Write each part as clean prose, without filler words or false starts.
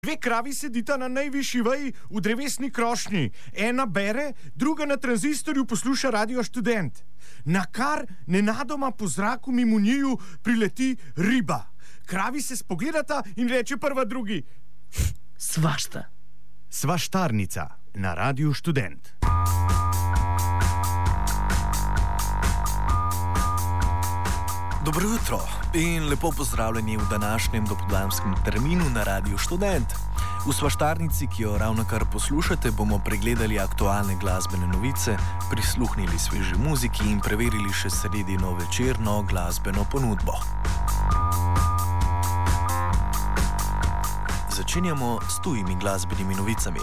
Dve kravi sedita na najvišji veji v drevesni krošnji. Ena bere, druga na tranzistorju posluša Radio Študent. Na kar nenadoma po zraku mimo njiju prileti riba. Kravi se spogledata in reče prva drugi: Svašta. Svaštarnica na Radio Študent. Dobro jutro in lepo pozdravljeni v današnjem dopoldanskem terminu na Radiu Študent. V svaštarnici, ki jo ravnokar poslušate, bomo pregledali aktualne glasbene novice, prisluhnili sveži muziki in preverili še sredino večerno glasbeno ponudbo. Začenjamo s tujimi glasbenimi novicami.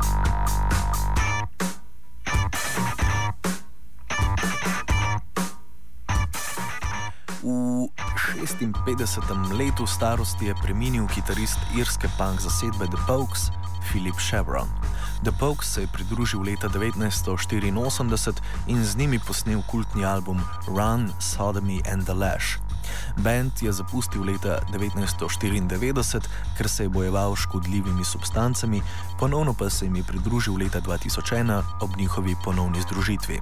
V 56. letu starosti je preminil kitarist irske punk zasedbe The Pogues, Philip Chevron. The Pogues se je pridružil leta 1984 in z njimi posnel kultni album Run, Sodomy and the Lash. Band je zapustil leta 1994, ker se je bojeval s škodljivimi substancami, ponovno pa se jim je pridružil leta 2001 ob njihovi ponovni združitvi.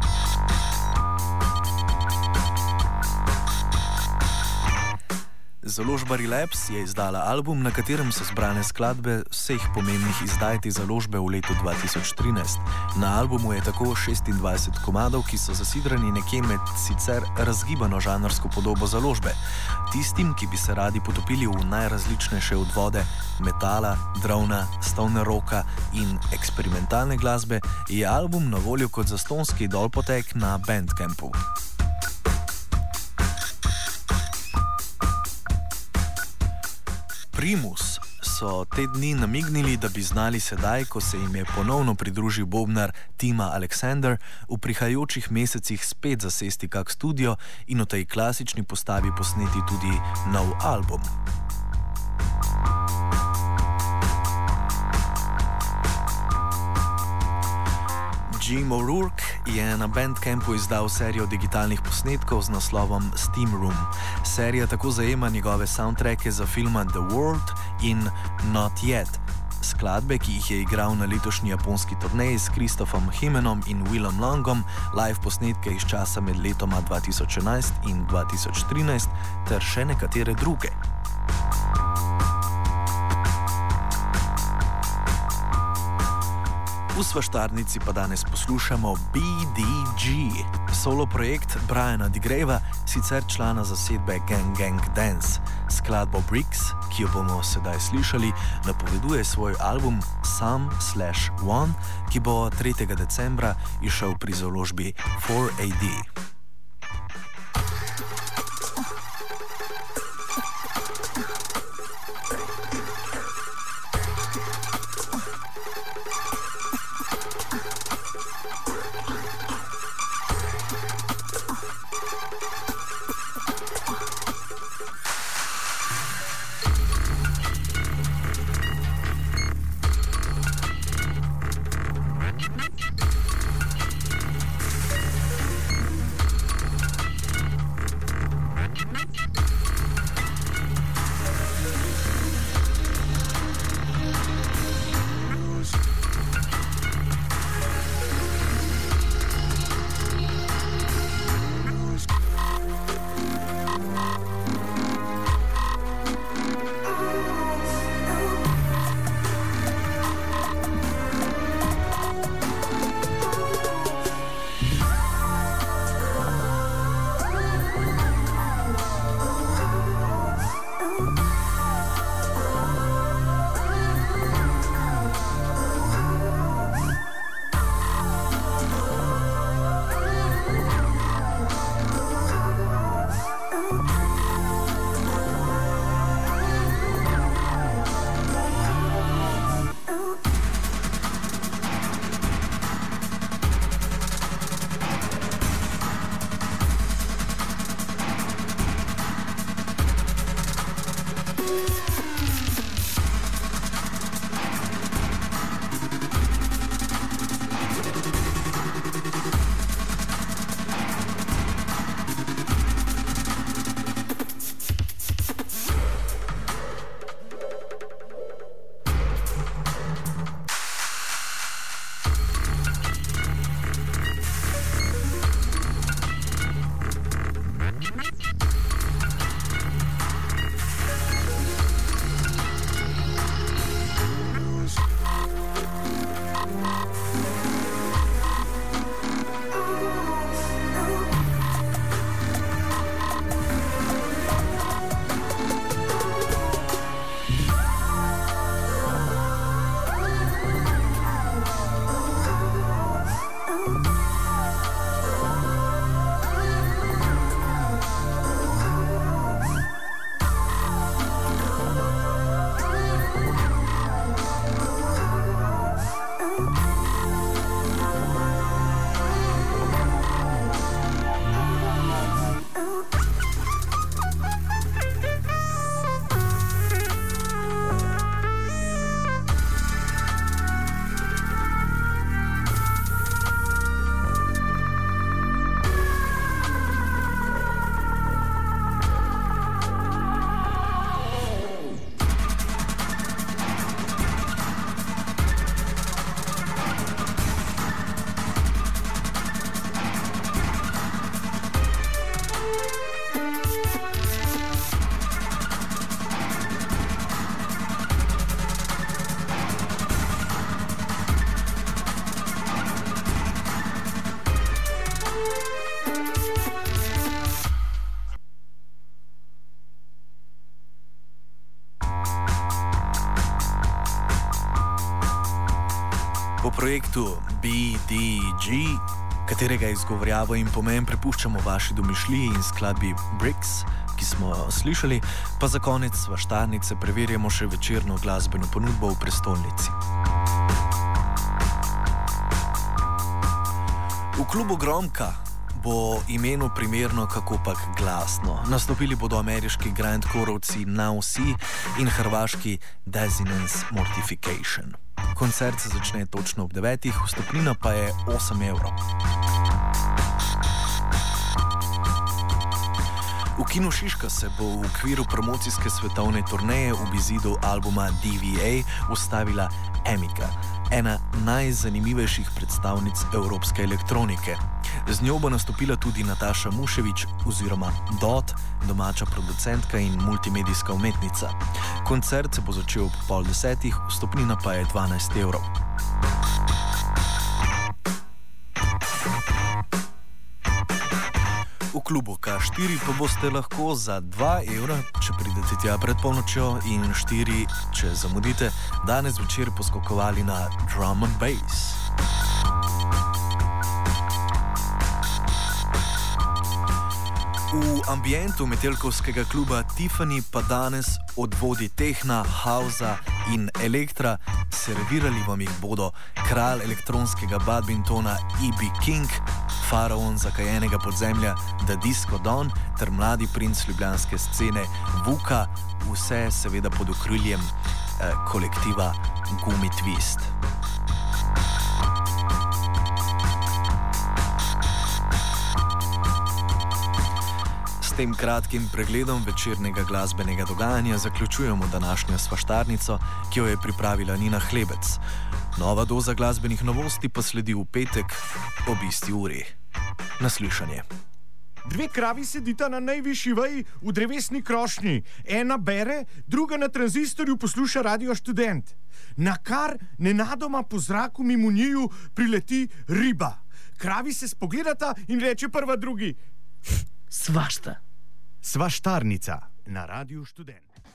Založba Relapse je izdala album, na katerem so zbrane skladbe vseh pomembnih izdaj te založbe v letu 2013. Na albumu je tako 26 komadov, ki so zasidrani nekje med sicer razgibano žanrsko podobo založbe. Tistim, ki bi se radi potopili v najrazličnejše odvode metala, drona, stoner rocka in eksperimentalne glasbe, je album na voljo kot zastonjski dolpotek na Bandcampu. Primus so te dni namignili, da bi znali sedaj, ko se jim je ponovno pridružil bobnar Tima Alexander, v prihajajočih mesecih spet zasesti kak studio in v tej klasični postavi posneti tudi nov album. Jim O'Rourke je na Bandcampu izdal serijo digitalnih posnetkov z naslovom Steam Room. Serija tako zajema njegove soundtracke za filma The World in Not Yet. Skladbe, ki jih je igral na letošnji japonski turneji s Christophom Himenom in Willom Longom, live posnetke iz časa med letoma 2011 in 2013 ter še nekatere druge. V svaštarnici pa danes poslušamo BDG, solo projekt Briana DeGravea, sicer člana zasedbe Gang Gang Dance. Skladbo Bricks, ki jo bomo sedaj slišali, napoveduje svoj album Some/One, ki bo 3. decembra izšel pri založbi 4AD. Po projektu BDG, katerega izgovorjavo in pomen prepuščamo vaši domišljiji in skladbi Bricks, ki smo jo slišali, pa za konec svaštarnice preverjamo še večerno glasbeno ponudbo v prestolnici. V klubu Gromka bo imenu primerno kakopak glasno. Nastopili bodo ameriški grindcoreovci Now See in hrvaški Dissonance Mortification. Koncert se začne točno ob 9, vstopnina pa je 8 evrov. V Kinu Šiška se bo v okviru promocijske svetovne turneje ob izidu albuma DVA ustavila Emika, ena najzanimivejših predstavnic evropske elektronike. Z njo bo nastopila tudi Nataša Muševič oziroma Dot, domača producentka in multimedijska umetnica. Koncert se bo začel ob 9:30, vstopnina pa je 12 evrov. V klubu K4 pa boste lahko za 2 evra, če pridete tja pred polnočjo, in 4, če zamudite, danes večer poskokovali na drum and bass. V ambientu metelkovskega kluba Tiffany pa danes od vodij tehna, hausa in elektra servirali vam jih bodo kralj elektronskega badmintona E.B. King, faraon zakajenega podzemlja The Disco Don ter mladi princ ljubljanske scene Vuka, vse seveda pod okriljem kolektiva Gumi Twist. S tem kratkim pregledom večernega glasbenega dogajanja zaključujemo današnjo svaštarnico, ki jo je pripravila Nina Hlebec. Nova doza glasbenih novosti pa sledi v petek ob isti uri. Naslišanje. 2 kravi sedita na najvišji veji v drevesni krošnji. Ena bere, druga na tranzistorju posluša Radio Študent. Nakar nenadoma po zraku mimo njiju prileti riba. Kravi se spogledata in reče prva drugi: Svašta. Svaštarnica na Radiu Študent.